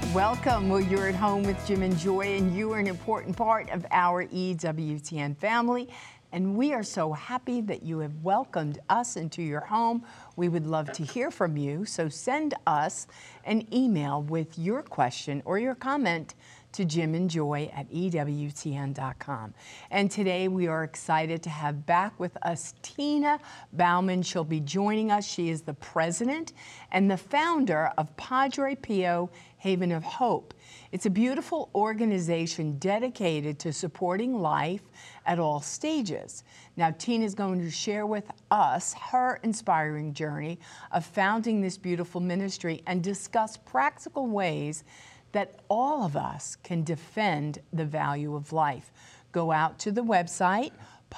Welcome. Well, you're at home with Jim and Joy, and you are an important part of our EWTN family. And we are so happy that you have welcomed us into your home. We would love to hear from you, so send us an email with your question or your comment to jimandjoy@ewtn.com. And today we are excited to have back with us Tina Bauman. She'll be joining us. She is the president and the founder of Padre Pio Haven of Hope. It's a beautiful organization dedicated to supporting life at all stages. Now, Tina is going to share with us her inspiring journey of founding this beautiful ministry and discuss practical ways that all of us can defend the value of life. Go out to the website,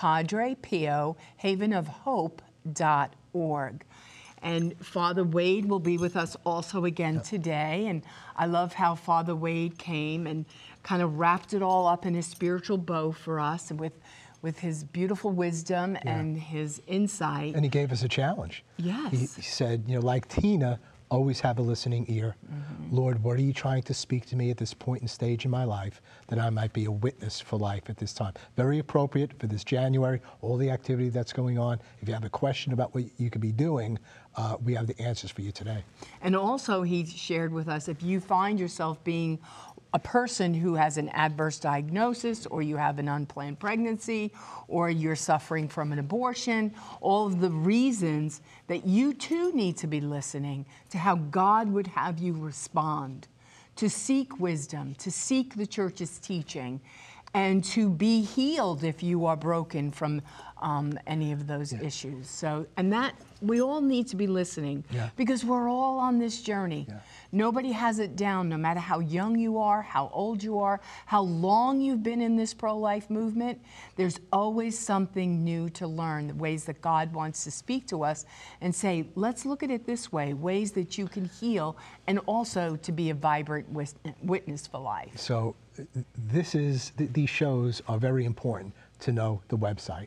padrepiohavenofhope.org. And Father Wade will be with us also again today. And I love how Father Wade came and kind of wrapped it all up in a spiritual bow for us with his beautiful wisdom and his insight. And he gave us a challenge. Yes. He said, like Tina, always have a listening ear. Mm-hmm. Lord, what are you trying to speak to me at this point and stage in my life that I might be a witness for life at this time? Very appropriate for this January, all the activity that's going on. If you have a question about what you could be doing, we have the answers for you today. And also he shared with us, if you find yourself being a person who has an adverse diagnosis, or you have an unplanned pregnancy, or you're suffering from an abortion, all of the reasons that you too need to be listening to how God would have you respond, to seek wisdom, to seek the church's teaching, and to be healed if you are broken from any of those issues. So, and that we all need to be listening because we're all on this journey. Yeah. Nobody has it down, no matter how young you are, how old you are, how long you've been in this pro-life movement. There's always something new to learn, the ways that God wants to speak to us and say, let's look at it this way, ways that you can heal and also to be a vibrant witness for life. So these shows are very important to know the website.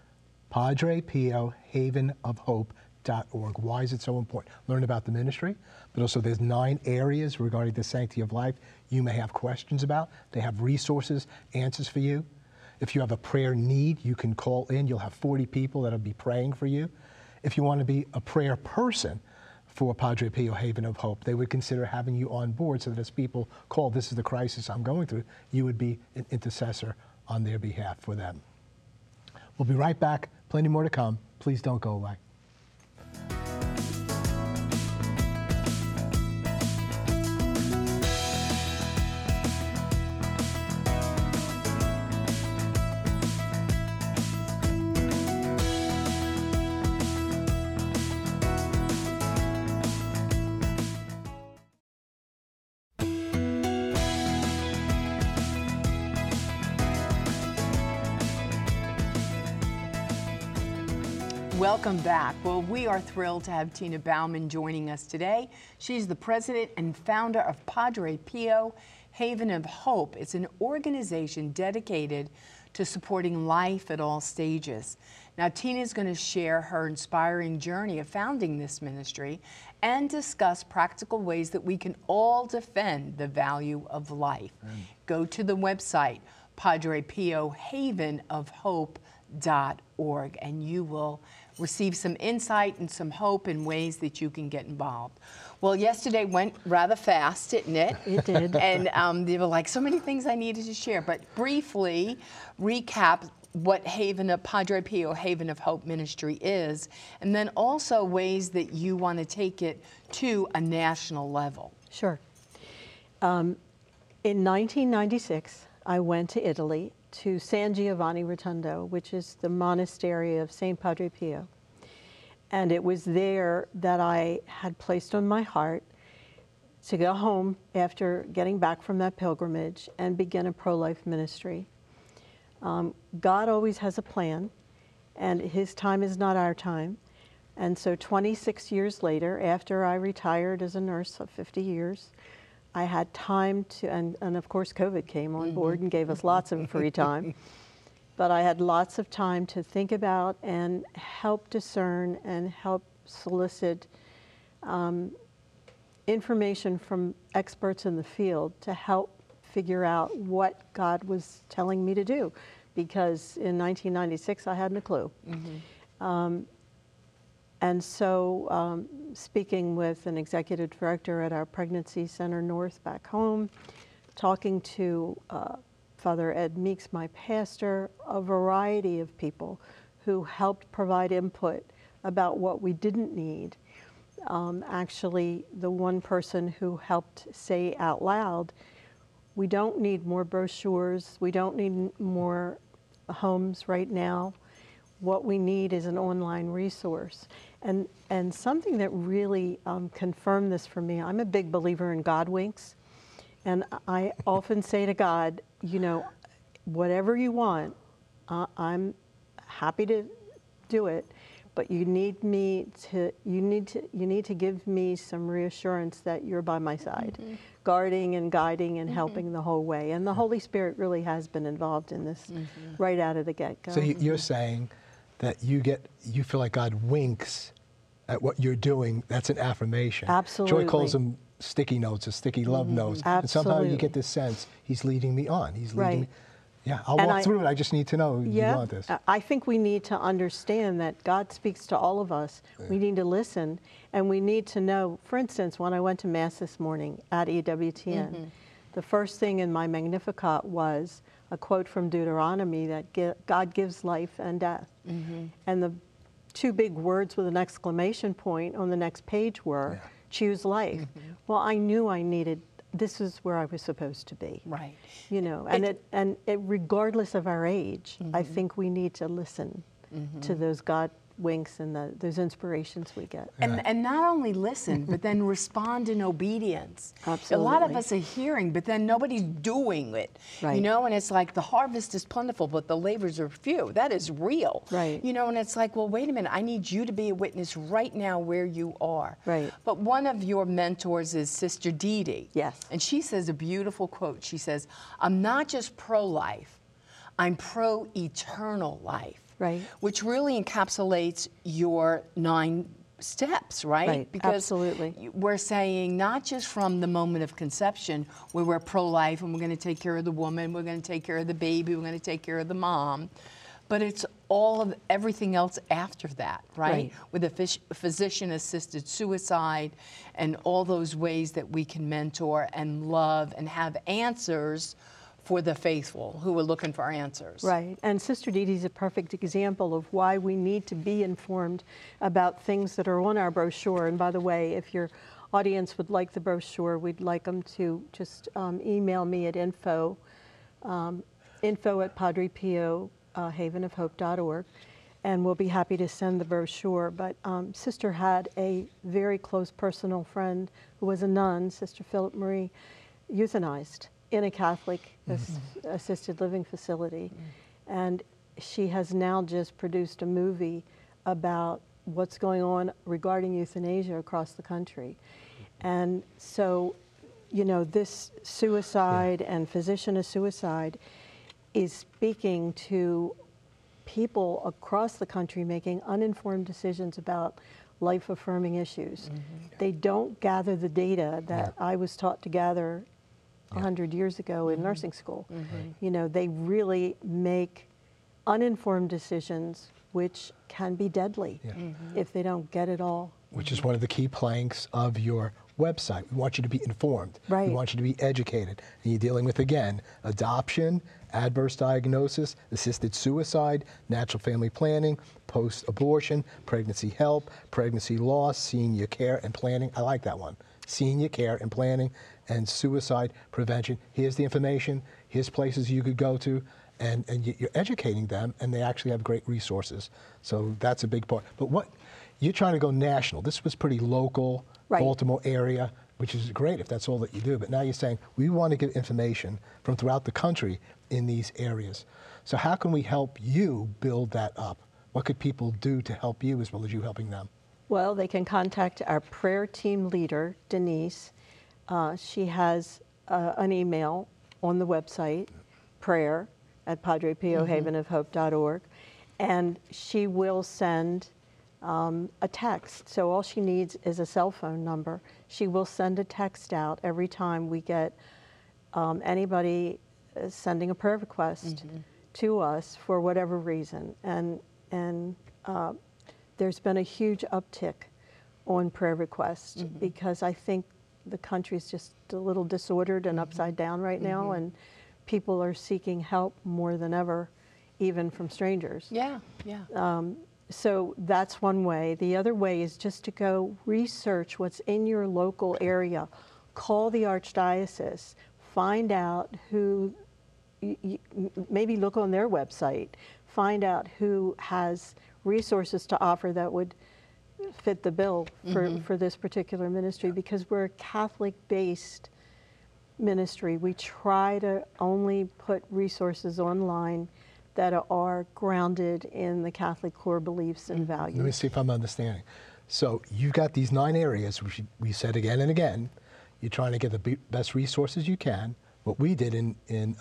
padrepiohavenofhope.org. Why is it so important? Learn about the ministry, but also there's 9 areas regarding the sanctity of life you may have questions about. They have resources, answers for you. If you have a prayer need, you can call in. You'll have 40 people that'll be praying for you. If you want to be a prayer person for Padre Pio Haven of Hope, they would consider having you on board so that as people call, this is the crisis I'm going through, you would be an intercessor on their behalf for them. We'll be right back. Plenty more to come. Please don't go away. Welcome back. Well, we are thrilled to have Tina Bauman joining us today. She's the president and founder of Padre Pio Haven of Hope. It's an organization dedicated to supporting life at all stages. Now, Tina is going to share her inspiring journey of founding this ministry and discuss practical ways that we can all defend the value of life. Go to the website, padrepiohavenofhope.org, and you will receive some insight and some hope and ways that you can get involved. Well, yesterday went rather fast, didn't it? It did. And there were like so many things I needed to share, but briefly recap what Padre Pio Haven of Hope Ministry is, and then also ways that you want to take it to a national level. Sure. In 1996, I went to Italy to San Giovanni Rotondo, which is the monastery of St. Padre Pio. And it was there that I had placed on my heart to go home after getting back from that pilgrimage and begin a pro-life ministry. God always has a plan, and His time is not our time. And so 26 years later, after I retired as a nurse of 50 years, I had time to, and of course COVID came on board and gave us lots of free time, but I had lots of time to think about and help discern and help solicit information from experts in the field to help figure out what God was telling me to do, because in 1996 I hadn't a clue. And so speaking with an executive director at our Pregnancy Center North back home, talking to Father Ed Meeks, my pastor, a variety of people who helped provide input about what we didn't need. Actually, the one person who helped say out loud, we don't need more brochures, we don't need more homes right now. What we need is an online resource. And something that really confirmed this for me, I'm a big believer in God winks. And I often say to God, you know, whatever you want, I'm happy to do it. But you need to give me some reassurance that you're by my side, guarding and guiding and helping the whole way. And the Holy Spirit really has been involved in this right out of the get-go. So you're saying that you feel like God winks at what you're doing. That's an affirmation. Absolutely. Joy calls them sticky notes or sticky love notes. And somehow you Absolutely. get this sense he's leading me on. He's leading Right. me. Yeah, I'll And walk through it. I just need to know you want this. I think we need to understand that God speaks to all of us. We need to listen, and we need to know. For instance, when I went to Mass this morning at EWTN, the first thing in my Magnificat was a quote from Deuteronomy that God gives life and death. And the two big words with an exclamation point on the next page were, choose life. Well, I knew I needed, this is where I was supposed to be. Right. You know, and regardless of our age, I think we need to listen to those God winks and those inspirations we get. And not only listen, but then respond in obedience. Absolutely. A lot of us are hearing, but then nobody's doing it. Right. You know, and it's like the harvest is plentiful, but the labors are few. That is real. Right. You know, and it's like, well, wait a minute, I need you to be a witness right now where you are. Right. But one of your mentors is Sister Dee Dee. Yes. And she says a beautiful quote. She says, I'm not just pro-life, I'm pro-eternal life. Right. Which really encapsulates your 9 steps, right? Right, Because absolutely. we're saying not just from the moment of conception where we're pro-life and we're going to take care of the woman, we're going to take care of the baby, we're going to take care of the mom, but it's all of everything else after that, right? Right. With a physician-assisted suicide and all those ways that we can mentor and love and have answers for the faithful who are looking for answers. Right, and Sister Dee Dee's a perfect example of why we need to be informed about things that are on our brochure. And by the way, if your audience would like the brochure, we'd like them to just email me at info at Padre Pio, havenofhope.org, and we'll be happy to send the brochure. But Sister had a very close personal friend who was a nun, Sister Philip Marie, euthanized in a Catholic assisted living facility. And she has now just produced a movie about what's going on regarding euthanasia across the country. And so, you know, this suicide and physician of suicide is speaking to people across the country making uninformed decisions about life-affirming issues. They don't gather the data that I was taught to gather 100 years ago in nursing school. You know, they really make uninformed decisions which can be deadly if they don't get it all. Which is one of the key planks of your website. We want you to be informed. Right. We want you to be educated. And you're dealing with, again, adoption, adverse diagnosis, assisted suicide, natural family planning, post-abortion, pregnancy help, pregnancy loss, senior care and planning. I like that one. Senior care and planning and suicide prevention. Here's the information. Here's places you could go to. And you're educating them, and they actually have great resources. So that's a big part. But what you're trying to go national. This was pretty local, Right. Baltimore area, which is great if that's all that you do. But now you're saying we want to get information from throughout the country in these areas. So how can we help you build that up? What could people do to help you as well as you helping them? Well, they can contact our prayer team leader, Denise. She has an email on the website, prayer at PadrePioHavenofHope.org, and she will send a text. So all she needs is a cell phone number. She will send a text out every time we get anybody sending a prayer request to us for whatever reason. And there's been a huge uptick on prayer requests because I think the country's just a little disordered and upside down right now, and people are seeking help more than ever, even from strangers. Yeah, yeah. So that's one way. The other way is just to go research what's in your local area. Call the Archdiocese, find out who, maybe look on their website, find out who has resources to offer that would fit the bill for this particular ministry, because we're a Catholic-based ministry. We try to only put resources online that are grounded in the Catholic core beliefs and values. Let me see if I'm understanding. So you've got these 9 areas, which we said again and again. You're trying to get the best resources you can. What we did in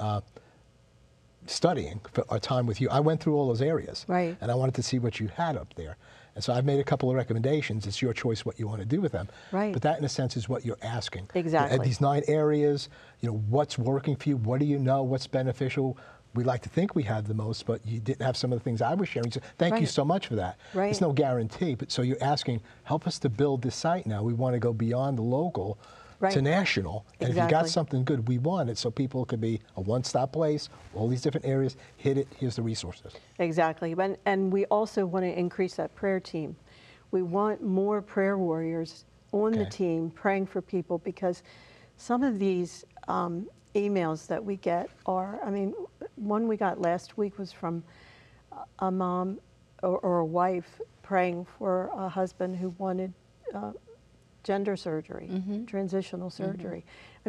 studying for our time with you, I went through all those areas. Right. And I wanted to see what you had up there. And so I've made a couple of recommendations. It's your choice what you want to do with them. Right. But that, in a sense, is what you're asking. Exactly. At these 9 areas, what's working for you? What do you know? What's beneficial? We like to think we had the most, but you didn't have some of the things I was sharing. So thank you Right. so much for that. Right. It's no guarantee, but so you're asking, help us to build this site now. We want to go beyond the local Right. to national. And if you got Exactly. something good, we want it so people could be a one-stop place, all these different areas, hit it, here's the resources. Exactly. And we also want to increase that prayer team. We want more prayer warriors on the Okay. team praying for people, because some of these emails that we get are, one we got last week was from a mom or a wife praying for a husband who wanted gender surgery, transitional surgery.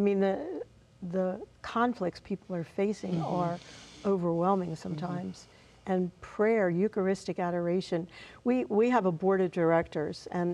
The conflicts people are facing are overwhelming sometimes. And prayer, Eucharistic adoration. We have a board of directors, and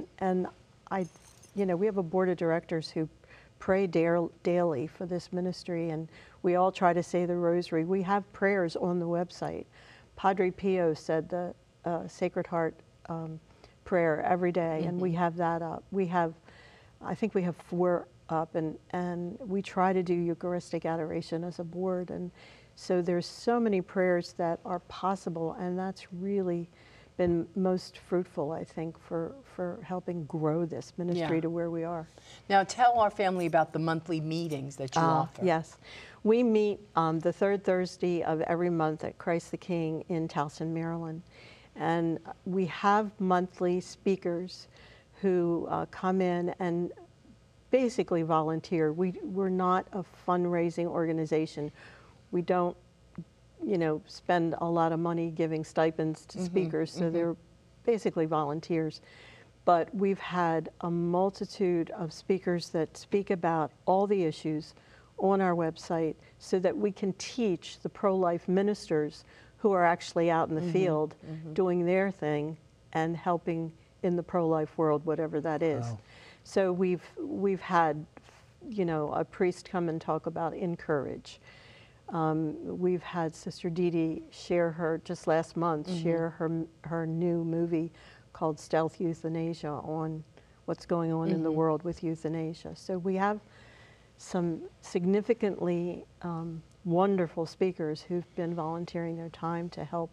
we have a board of directors who pray daily for this ministry, and we all try to say the rosary. We have prayers on the website. Padre Pio said the Sacred Heart prayer every day, and we have that up. I think we have 4 up, and we try to do Eucharistic adoration as a board, and so there's so many prayers that are possible, and that's really been most fruitful, I think, for helping grow this ministry Yeah. to where we are. Now tell our family about the monthly meetings that you offer. Yes. We meet the 3rd Thursday of every month at Christ the King in Towson, Maryland. And we have monthly speakers who come in and basically volunteer. We're not a fundraising organization. We don't spend a lot of money giving stipends to speakers, so they're basically volunteers. But we've had a multitude of speakers that speak about all the issues on our website so that we can teach the pro-life ministers who are actually out in the field doing their thing and helping in the pro-life world, whatever that is. Wow. So we've had, a priest come and talk about encourage. We've had Sister Dee Dee share just last month, share her new movie called Stealth Euthanasia on what's going on in the world with euthanasia. So we have some significantly wonderful speakers who've been volunteering their time to help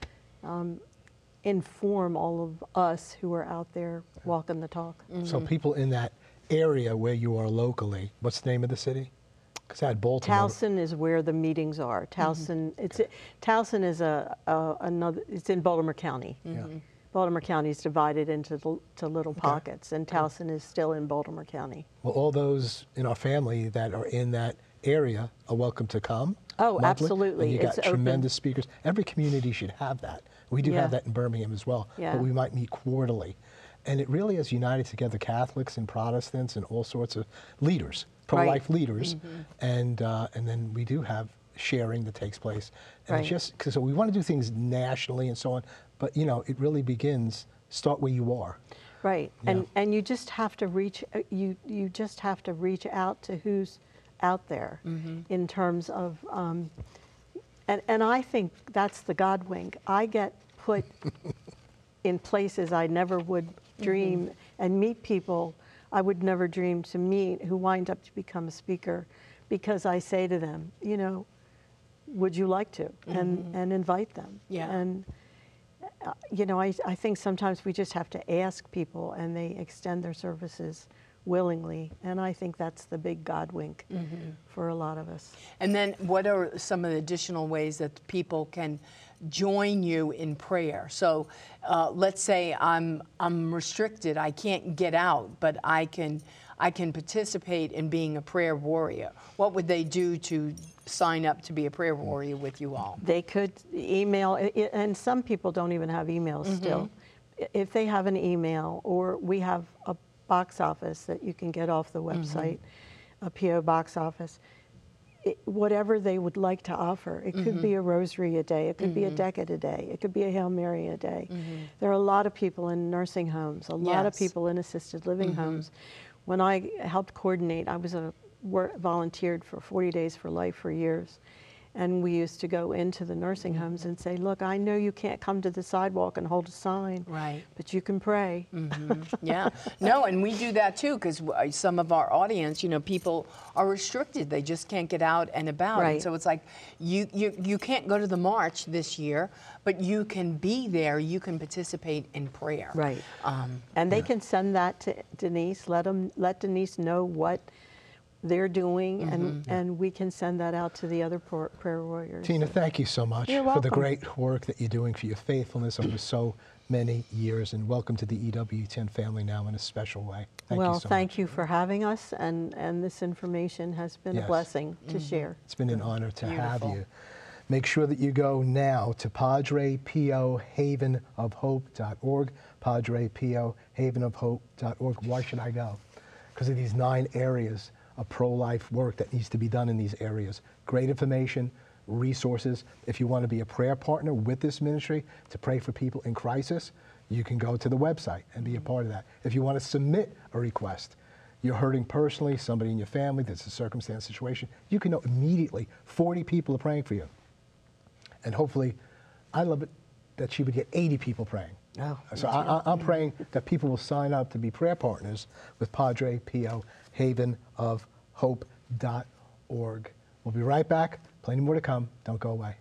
inform all of us who are out there walking the talk. So people in that area where you are locally, what's the name of the city? Because I had Baltimore. Towson is where the meetings are. Towson, Towson is another. It's in Baltimore County. Yeah. Baltimore County is divided into little pockets, and Towson is still in Baltimore County. Well, all those in our family that are in that area are welcome to come. Oh, monthly. absolutely. And you got It's open. tremendous speakers. Every community should have that. We do Yeah. have that in Birmingham as well, Yeah. but we might meet quarterly. And it really has united together Catholics and Protestants and all sorts of leaders, pro-life leaders. And then we do have sharing that takes place. And it's Right. just, because we want to do things nationally and so on, but it really begins, start where you are. Right, Yeah. and you just have to reach. You just have to reach out to who's out there in terms of. And I think that's the God wink. I get put in places I never would dream and meet people I would never dream to meet who wind up to become a speaker because I say to them, you know, would you like to? And invite them. Yeah. And, you know, I think sometimes we just have to ask people and they extend their services willingly. And I think that's the big God wink for a lot of us. And then what are some of the additional ways that people can join you in prayer? So let's say I'm restricted, I can't get out, but I can participate in being a prayer warrior. What would they do to sign up to be a prayer warrior with you all? They could email, and some people don't even have emails still. If they have an email, or we have a box office that you can get off the website, a P.O. box office, whatever they would like to offer. It could be a rosary a day, it could be a decade a day, it could be a Hail Mary a day. There are a lot of people in nursing homes, a lot of people in assisted living homes. When I helped coordinate, I was volunteered for 40 Days for Life for years. And we used to go into the nursing homes and say, look, I know you can't come to the sidewalk and hold a sign, Right. but you can pray. Yeah. No, and we do that too, because some of our audience, you know, people are restricted. They just can't get out and about. Right. And so it's like, you can't go to the march this year, but you can be there. You can participate in prayer. Right. And they can send that to Denise, let Denise know what they're doing, and we can send that out to the other prayer warriors. Tina, thank you so much You're for the welcome. great work that you're doing, for your faithfulness over so many years, and welcome to the EWTN family now in a special way. Thank you so thank much. you for having us, and this information has been a Yes. blessing to share. It's been an honor to have Beautiful. you. Make sure that you go now to PadrePOHavenofHope.org, PadrePOHavenofHope.org. Why should I go? Because of these 9 areas of pro-life work that needs to be done in these areas. Great information, resources. If you want to be a prayer partner with this ministry to pray for people in crisis, you can go to the website and be a part of that. If you want to submit a request, you're hurting personally, somebody in your family, there's a circumstance, situation, you can know immediately 40 people are praying for you. And hopefully, I love it that she would get 80 people praying. Oh, So I'm praying that people will sign up to be prayer partners with Padre Pio Havenofhope.org. We'll be right back. Plenty more to come. Don't go away.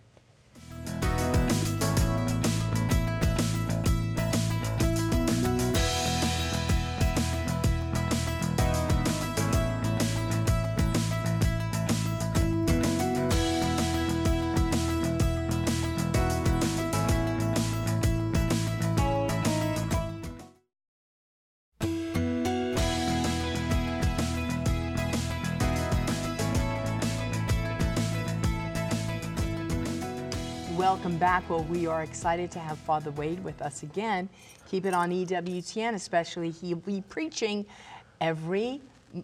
Welcome back. Well, we are excited to have Father Wade with us again. Keep it on EWTN, especially. He'll be preaching every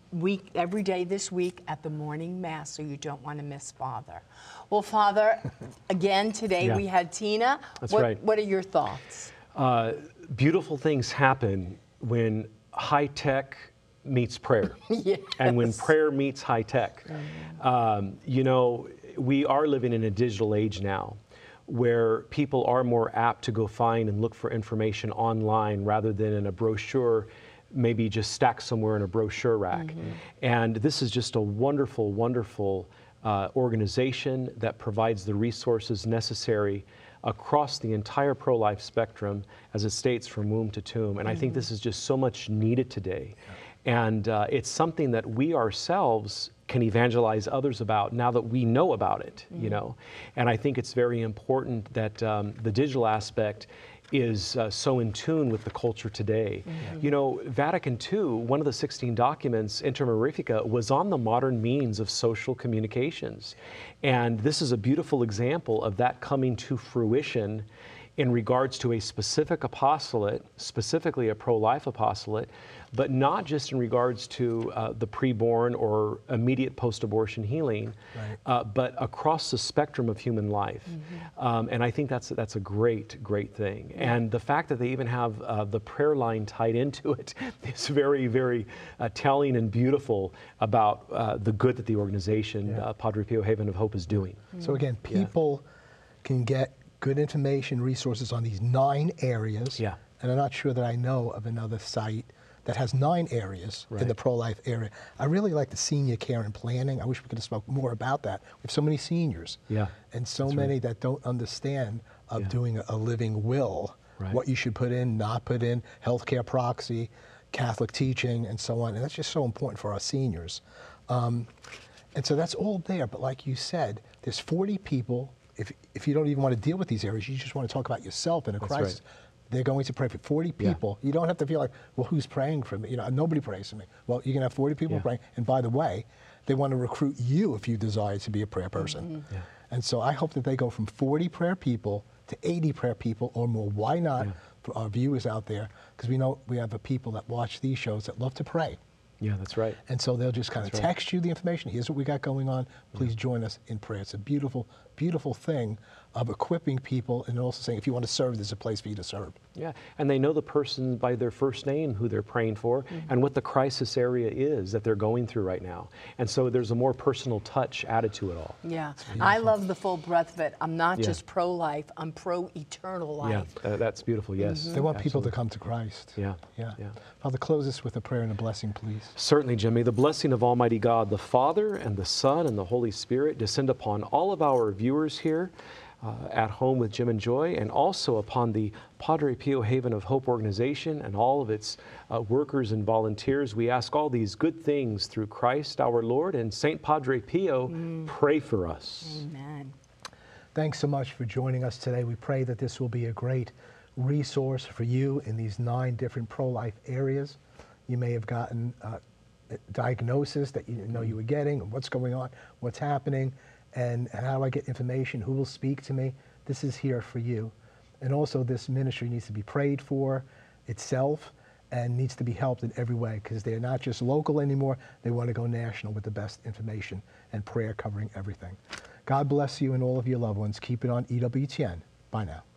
day this week at the morning mass, so you don't want to miss Father. Well, Father, again today Yeah. we had Tina. That's what, right. What are your thoughts? Beautiful things happen when high tech meets prayer, Yes. and when prayer meets high tech. You know, we are living in a digital age now, where people are more apt to go find and look for information online rather than in a brochure, maybe just stacked somewhere in a brochure rack. And this is just a wonderful, wonderful organization that provides the resources necessary across the entire pro-life spectrum, as it states, from womb to tomb. And I think this is just so much needed today. And it's something that we ourselves can evangelize others about now that we know about it, you know. And I think it's very important that the digital aspect is so in tune with the culture today. You know, Vatican II, one of the 16 documents, Inter Mirifica, was on the modern means of social communications. And this is a beautiful example of that coming to fruition in regards to a specific apostolate, specifically a pro-life apostolate, but not just in regards to the preborn or immediate post-abortion healing, but across the spectrum of human life. And I think that's a great, great thing. And the fact that they even have the prayer line tied into it is very, very telling and beautiful about the good that the organization, Padre Pio Haven of Hope, is doing. So again, people can get good information, resources on these 9 areas. Yeah. and I'm not sure that I know of another site that has 9 areas in the pro-life area. I really like the senior care and planning. I wish we could have spoke more about that. We have so many seniors, and so many that don't understand of doing a living will, what you should put in, not put in, healthcare proxy, Catholic teaching, and so on. And that's just so important for our seniors. And so that's all there. But like you said, there's 40 people. If you don't even want to deal with these areas, you just want to talk about yourself in a crisis. They're going to pray for 40 people. You don't have to feel like, well, who's praying for me? You know, nobody prays for me. Well, you can have 40 people praying. And by the way, they want to recruit you if you desire to be a prayer person. And so I hope that they go from 40 prayer people to 80 prayer people or more. Why not? For our viewers out there, because we know we have people that watch these shows that love to pray. Yeah, that's right. And so they'll just kind of text you the information. Here's what we got going on. Please join us in prayer. It's a beautiful, beautiful thing of equipping people and also saying, if you want to serve, there's a place for you to serve. Yeah, and they know the person by their first name who they're praying for and what the crisis area is that they're going through right now. And so there's a more personal touch added to it all. Yeah, I love the full breadth of it. I'm not just pro-life, I'm pro-eternal life. Yeah, that's beautiful, yes. They want people to come to Christ. Yeah. Father, close us with a prayer and a blessing, please. Certainly, Jim. May the blessing of Almighty God, the Father, and the Son, and the Holy Spirit descend upon all of our viewers here at home with Jim and Joy, and also upon the Padre Pio Haven of Hope organization and all of its workers and volunteers. We ask all these good things through Christ our Lord, and Saint Padre Pio, pray for us. Amen. Thanks so much for joining us today. We pray that this will be a great resource for you in these 9 different pro-life areas. You may have gotten a diagnosis that you didn't know you were getting, what's going on, what's happening, and how do I get information, who will speak to me. This is here for you. And also this ministry needs to be prayed for itself and needs to be helped in every way, because they're not just local anymore, they want to go national with the best information and prayer covering everything. God bless you and all of your loved ones. Keep it on EWTN. Bye now.